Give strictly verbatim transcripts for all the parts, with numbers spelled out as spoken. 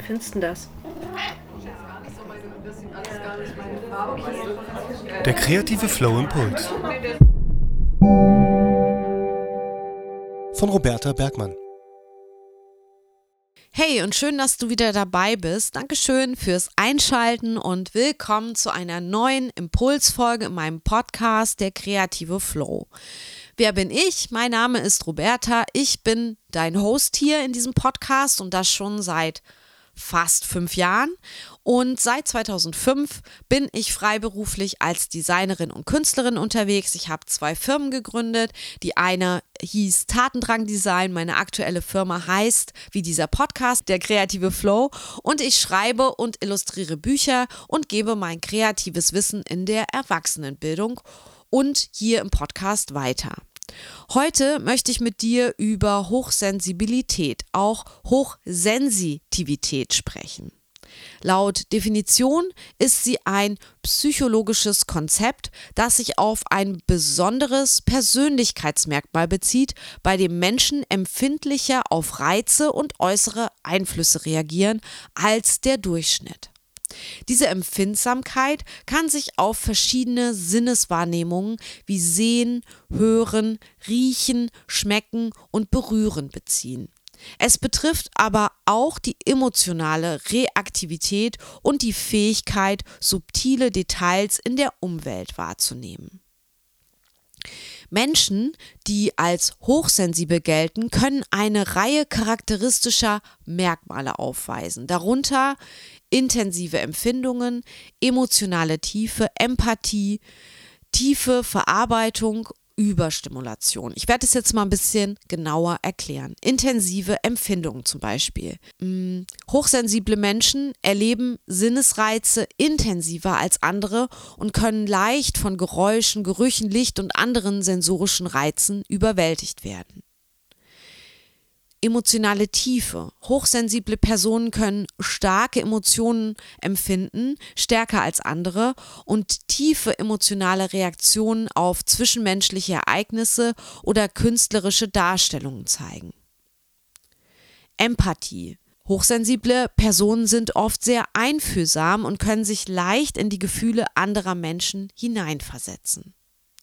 findest du das? Der kreative Flow Impuls von Roberta Bergmann. Hey und schön, dass du wieder dabei bist. Dankeschön fürs Einschalten und willkommen zu einer neuen Impulsfolge in meinem Podcast Der kreative Flow. Wer bin ich? Mein Name ist Roberta. Ich bin dein Host hier in diesem Podcast und das schon seit fast fünf Jahren. Und seit zweitausendfünf bin ich freiberuflich als Designerin und Künstlerin unterwegs. Ich habe zwei Firmen gegründet. Die eine hieß Tatendrang Design. Meine aktuelle Firma heißt, wie dieser Podcast, Der kreative Flow. Und ich schreibe und illustriere Bücher und gebe mein kreatives Wissen in der Erwachsenenbildung und hier im Podcast weiter. Heute möchte ich mit dir über Hochsensibilität, auch Hochsensitivität sprechen. Laut Definition ist sie ein psychologisches Konzept, das sich auf ein besonderes Persönlichkeitsmerkmal bezieht, bei dem Menschen empfindlicher auf Reize und äußere Einflüsse reagieren als der Durchschnitt. Diese Empfindsamkeit kann sich auf verschiedene Sinneswahrnehmungen wie Sehen, Hören, Riechen, Schmecken und Berühren beziehen. Es betrifft aber auch die emotionale Reaktivität und die Fähigkeit, subtile Details in der Umwelt wahrzunehmen. Menschen, die als hochsensibel gelten, können eine Reihe charakteristischer Merkmale aufweisen, darunter intensive Empfindungen, emotionale Tiefe, Empathie, tiefe Verarbeitung, Überstimulation. Ich werde es jetzt mal ein bisschen genauer erklären. Intensive Empfindungen zum Beispiel. Hm, hochsensible Menschen erleben Sinnesreize intensiver als andere und können leicht von Geräuschen, Gerüchen, Licht und anderen sensorischen Reizen überwältigt werden. Emotionale Tiefe. Hochsensible Personen können starke Emotionen empfinden, stärker als andere, und tiefe emotionale Reaktionen auf zwischenmenschliche Ereignisse oder künstlerische Darstellungen zeigen. Empathie. Hochsensible Personen sind oft sehr einfühlsam und können sich leicht in die Gefühle anderer Menschen hineinversetzen.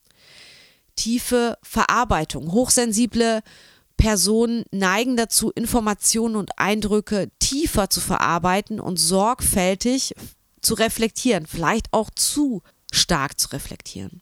Tiefe Verarbeitung. Hochsensible Personen neigen dazu, Informationen und Eindrücke tiefer zu verarbeiten und sorgfältig zu reflektieren, vielleicht auch zu stark zu reflektieren.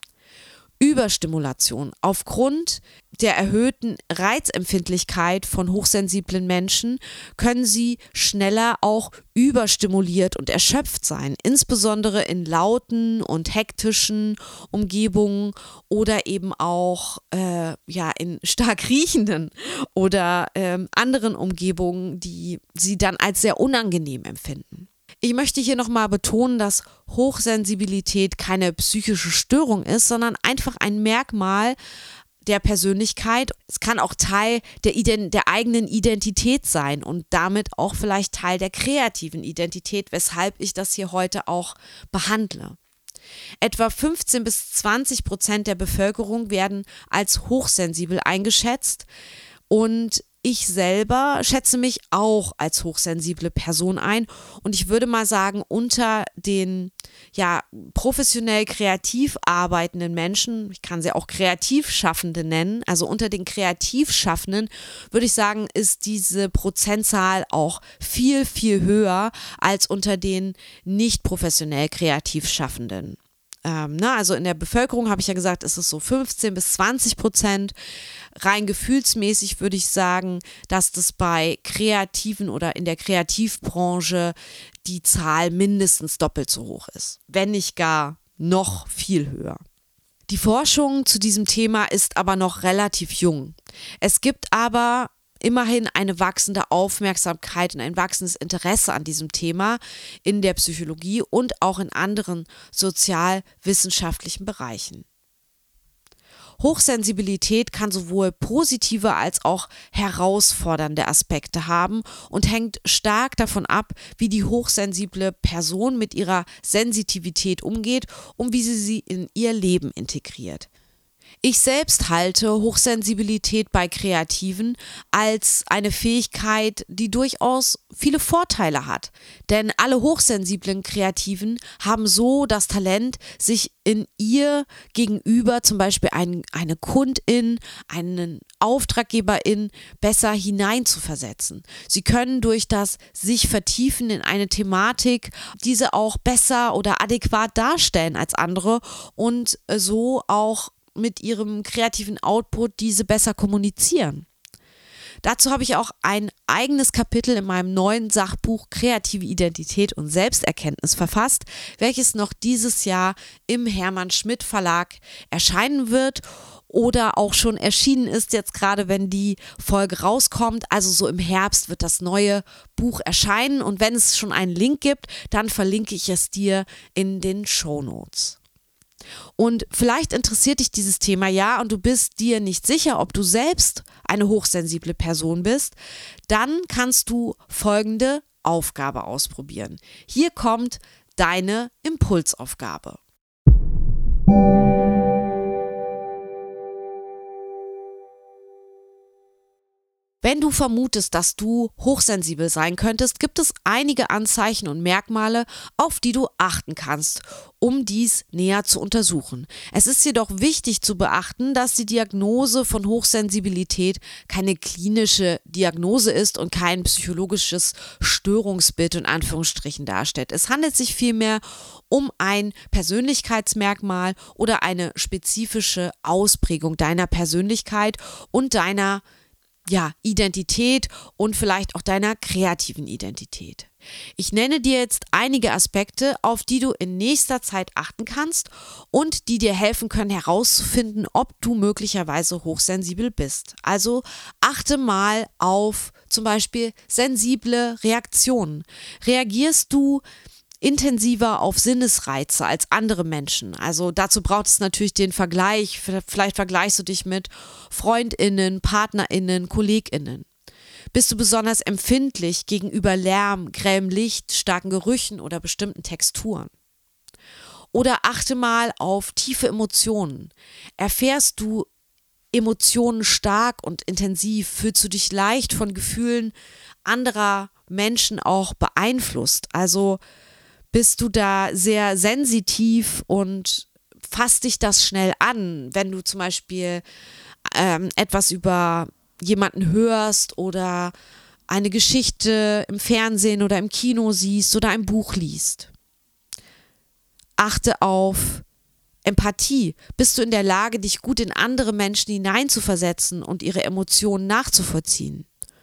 Überstimulation. Aufgrund der erhöhten Reizempfindlichkeit von hochsensiblen Menschen können sie schneller auch überstimuliert und erschöpft sein, insbesondere in lauten und hektischen Umgebungen oder eben auch äh, ja, in stark riechenden oder ähm, anderen Umgebungen, die sie dann als sehr unangenehm empfinden. Ich möchte hier nochmal betonen, dass Hochsensibilität keine psychische Störung ist, sondern einfach ein Merkmal der Persönlichkeit. Es kann auch Teil der, Ident- der eigenen Identität sein und damit auch vielleicht Teil der kreativen Identität, weshalb ich das hier heute auch behandle. Etwa fünfzehn bis zwanzig Prozent der Bevölkerung werden als hochsensibel eingeschätzt und ich selber schätze mich auch als hochsensible Person ein und ich würde mal sagen, unter den ja, professionell kreativ arbeitenden Menschen, ich kann sie auch Kreativschaffende nennen, also unter den Kreativschaffenden würde ich sagen, ist diese Prozentzahl auch viel, viel höher als unter den nicht professionell Kreativschaffenden. Ähm, ne, also in der Bevölkerung habe ich ja gesagt, ist es so fünfzehn bis zwanzig Prozent. Rein gefühlsmäßig würde ich sagen, dass das bei Kreativen oder in der Kreativbranche die Zahl mindestens doppelt so hoch ist, wenn nicht gar noch viel höher. Die Forschung zu diesem Thema ist aber noch relativ jung. Es gibt aber immerhin eine wachsende Aufmerksamkeit und ein wachsendes Interesse an diesem Thema in der Psychologie und auch in anderen sozialwissenschaftlichen Bereichen. Hochsensibilität kann sowohl positive als auch herausfordernde Aspekte haben und hängt stark davon ab, wie die hochsensible Person mit ihrer Sensitivität umgeht und wie sie sie in ihr Leben integriert. Ich selbst halte Hochsensibilität bei Kreativen als eine Fähigkeit, die durchaus viele Vorteile hat. Denn alle hochsensiblen Kreativen haben so das Talent, sich in ihr gegenüber, zum Beispiel ein, eine Kundin, einen Auftraggeberin, besser hineinzuversetzen. Sie können durch das sich vertiefen in eine Thematik diese auch besser oder adäquat darstellen als andere und so auch mit ihrem kreativen Output diese besser kommunizieren. Dazu habe ich auch ein eigenes Kapitel in meinem neuen Sachbuch Kreative Identität und Selbsterkenntnis verfasst, welches noch dieses Jahr im Hermann Schmidt Verlag erscheinen wird oder auch schon erschienen ist, jetzt gerade wenn die Folge rauskommt. Also so im Herbst wird das neue Buch erscheinen und wenn es schon einen Link gibt, dann verlinke ich es dir in den Shownotes. Und vielleicht interessiert dich dieses Thema ja und du bist dir nicht sicher, ob du selbst eine hochsensible Person bist, dann kannst du folgende Aufgabe ausprobieren. Hier kommt deine Impulsaufgabe. Wenn du vermutest, dass du hochsensibel sein könntest, gibt es einige Anzeichen und Merkmale, auf die du achten kannst, um dies näher zu untersuchen. Es ist jedoch wichtig zu beachten, dass die Diagnose von Hochsensibilität keine klinische Diagnose ist und kein psychologisches Störungsbild in Anführungsstrichen darstellt. Es handelt sich vielmehr um ein Persönlichkeitsmerkmal oder eine spezifische Ausprägung deiner Persönlichkeit und deiner ja, Identität und vielleicht auch deiner kreativen Identität. Ich nenne dir jetzt einige Aspekte, auf die du in nächster Zeit achten kannst und die dir helfen können herauszufinden, ob du möglicherweise hochsensibel bist. Also achte mal auf zum Beispiel sensible Reaktionen. Reagierst du intensiver auf Sinnesreize als andere Menschen. Also dazu braucht es natürlich den Vergleich. Vielleicht vergleichst du dich mit FreundInnen, PartnerInnen, KollegInnen. Bist du besonders empfindlich gegenüber Lärm, grellem Licht, starken Gerüchen oder bestimmten Texturen? Oder achte mal auf tiefe Emotionen. Erfährst du Emotionen stark und intensiv? Fühlst du dich leicht von Gefühlen anderer Menschen auch beeinflusst? Also bist du da sehr sensitiv und fasst dich das schnell an, wenn du zum Beispiel ähm, etwas über jemanden hörst oder eine Geschichte im Fernsehen oder im Kino siehst oder ein Buch liest? Achte auf Empathie. Bist du in der Lage, dich gut in andere Menschen hineinzuversetzen und ihre Emotionen nachzuvollziehen?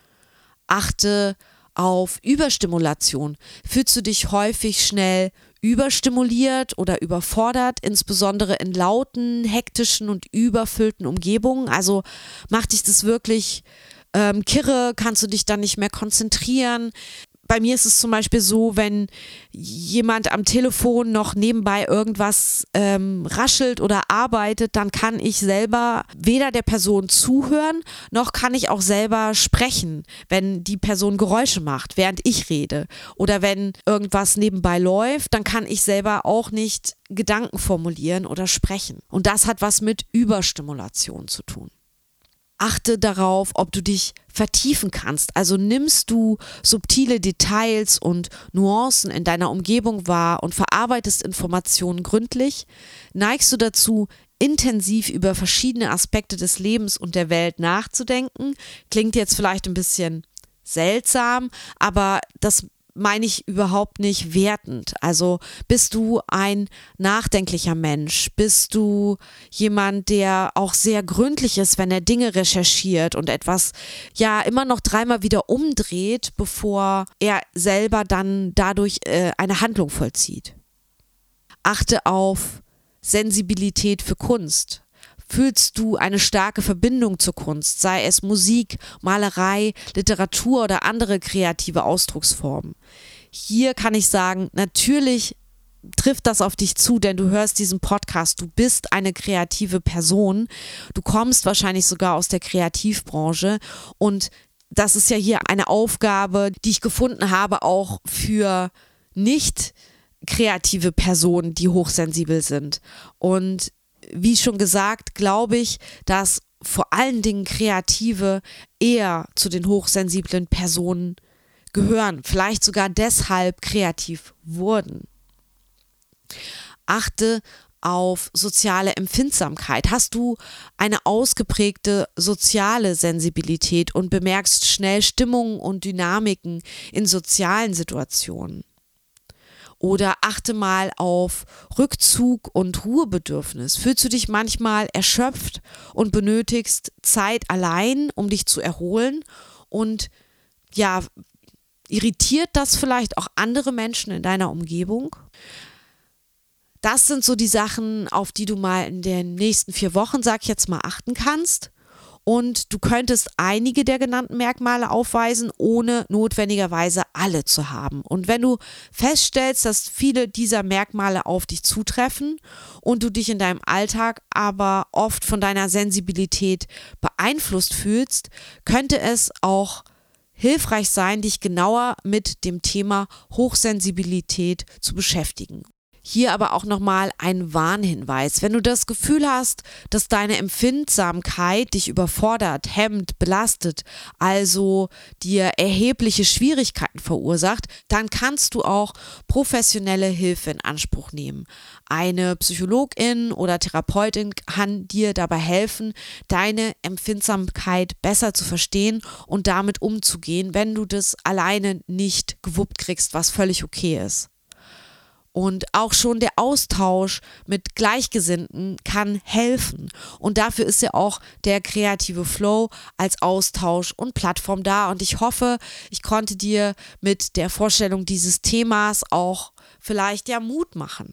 Achte auf Überstimulation. Fühlst du dich häufig schnell überstimuliert oder überfordert, insbesondere in lauten, hektischen und überfüllten Umgebungen? Also macht dich das wirklich ähm, kirre? Kannst du dich dann nicht mehr konzentrieren? Bei mir ist es zum Beispiel so, wenn jemand am Telefon noch nebenbei irgendwas ähm, raschelt oder arbeitet, dann kann ich selber weder der Person zuhören, noch kann ich auch selber sprechen, wenn die Person Geräusche macht, während ich rede. Oder wenn irgendwas nebenbei läuft, dann kann ich selber auch nicht Gedanken formulieren oder sprechen. Und das hat was mit Überstimulation zu tun. Achte darauf, ob du dich vertiefen kannst. Also nimmst du subtile Details und Nuancen in deiner Umgebung wahr und verarbeitest Informationen gründlich? Neigst du dazu, intensiv über verschiedene Aspekte des Lebens und der Welt nachzudenken? Klingt jetzt vielleicht ein bisschen seltsam, aber das meine ich überhaupt nicht wertend. Also bist du ein nachdenklicher Mensch? Bist du jemand, der auch sehr gründlich ist, wenn er Dinge recherchiert und etwas ja immer noch dreimal wieder umdreht, bevor er selber dann dadurch äh, eine Handlung vollzieht? Achte auf Sensibilität für Kunst. Fühlst du eine starke Verbindung zur Kunst, sei es Musik, Malerei, Literatur oder andere kreative Ausdrucksformen? Hier kann ich sagen, natürlich trifft das auf dich zu, denn du hörst diesen Podcast, du bist eine kreative Person, du kommst wahrscheinlich sogar aus der Kreativbranche und das ist ja hier eine Aufgabe, die ich gefunden habe, auch für nicht kreative Personen, die hochsensibel sind. Und wie schon gesagt, glaube ich, dass vor allen Dingen Kreative eher zu den hochsensiblen Personen gehören, vielleicht sogar deshalb kreativ wurden. Achte auf soziale Empfindsamkeit. Hast du eine ausgeprägte soziale Sensibilität und bemerkst schnell Stimmungen und Dynamiken in sozialen Situationen? Oder achte mal auf Rückzug und Ruhebedürfnis. Fühlst du dich manchmal erschöpft und benötigst Zeit allein, um dich zu erholen? Und ja, irritiert das vielleicht auch andere Menschen in deiner Umgebung? Das sind so die Sachen, auf die du mal in den nächsten vier Wochen, sag ich jetzt mal, achten kannst. Und du könntest einige der genannten Merkmale aufweisen, ohne notwendigerweise alle zu haben. Und wenn du feststellst, dass viele dieser Merkmale auf dich zutreffen und du dich in deinem Alltag aber oft von deiner Sensibilität beeinflusst fühlst, könnte es auch hilfreich sein, dich genauer mit dem Thema Hochsensibilität zu beschäftigen. Hier aber auch nochmal ein Warnhinweis. Wenn du das Gefühl hast, dass deine Empfindsamkeit dich überfordert, hemmt, belastet, also dir erhebliche Schwierigkeiten verursacht, dann kannst du auch professionelle Hilfe in Anspruch nehmen. Eine Psychologin oder Therapeutin kann dir dabei helfen, deine Empfindsamkeit besser zu verstehen und damit umzugehen, wenn du das alleine nicht gewuppt kriegst, was völlig okay ist. Und auch schon der Austausch mit Gleichgesinnten kann helfen. Und dafür ist ja auch der kreative Flow als Austausch und Plattform da. Und ich hoffe, ich konnte dir mit der Vorstellung dieses Themas auch vielleicht ja Mut machen.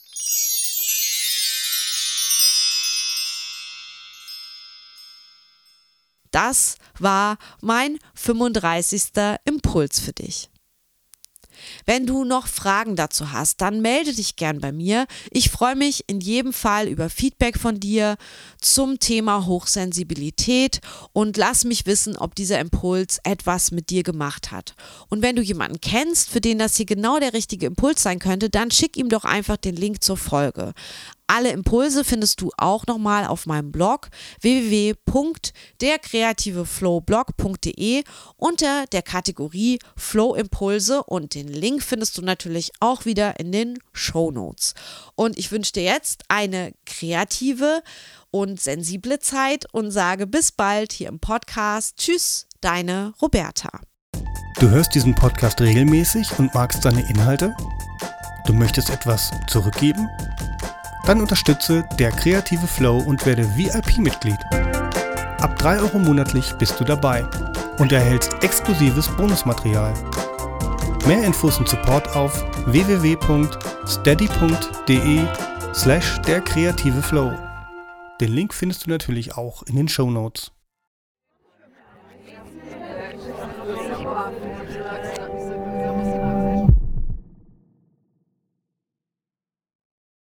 Das war mein fünfunddreißigster Impuls für dich. Wenn du noch Fragen dazu hast, dann melde dich gern bei mir. Ich freue mich in jedem Fall über Feedback von dir zum Thema Hochsensibilität und lass mich wissen, ob dieser Impuls etwas mit dir gemacht hat. Und wenn du jemanden kennst, für den das hier genau der richtige Impuls sein könnte, dann schick ihm doch einfach den Link zur Folge. Alle Impulse findest du auch nochmal auf meinem Blog w w w punkt der kreative flow blog punkt d e unter der Kategorie Flow Impulse und den Link findest du natürlich auch wieder in den Shownotes. Und ich wünsche dir jetzt eine kreative und sensible Zeit und sage bis bald hier im Podcast. Tschüss, deine Roberta. Du hörst diesen Podcast regelmäßig und magst seine Inhalte? Du möchtest etwas zurückgeben? Dann unterstütze der kreative Flow und werde V I P-Mitglied. Ab drei Euro monatlich bist du dabei und erhältst exklusives Bonusmaterial. Mehr Infos und Support auf w w w punkt steady punkt d e slash der kreative Flow. Den Link findest du natürlich auch in den Shownotes.